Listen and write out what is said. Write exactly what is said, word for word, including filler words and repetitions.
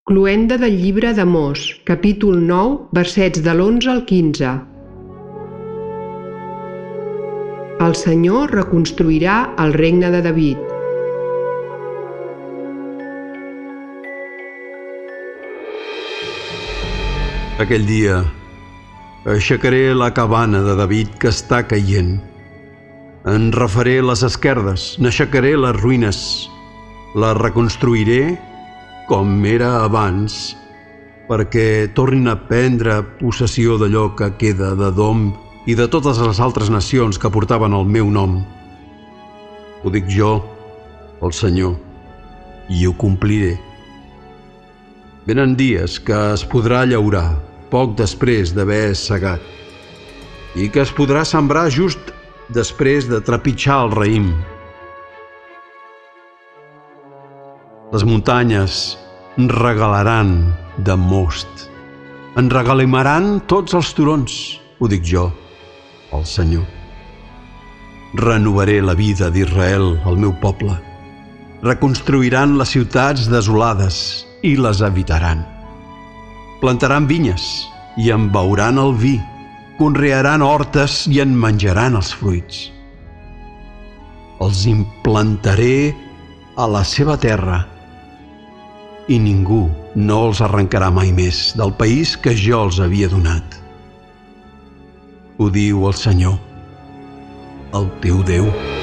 Cloenda del llibre d'Amós, capítol nou, versets de l'onze al quinze. El Senyor reconstruirà el regne de David. Aquell dia aixecaré la cabana de David que està caient. En refaré les esquerdes, n'aixecaré les ruïnes, la reconstruiré com era abans, perquè tornin a prendre possessió d'allò que queda d'Edom i de totes les altres nacions que portaven el meu nom. Ho dic jo, el Senyor, i ho compliré. Venen dies que es podrà llaurar poc després d'haver segat i que es podrà sembrar just després de trepitjar el raïm. Les muntanyes regalaran de most, en regalimaran tots els turons, ho dic jo, el Senyor. Renovaré la vida d'Israel, el meu poble. Reconstruiran les ciutats desolades i les habitaran. Plantaran vinyes i en beuran el vi, conrearan hortes i en menjaran els fruits. Els implantaré a la seva terra i ningú no els arrencarà mai més del país que jo els havia donat. Ho diu el Senyor, el teu Déu.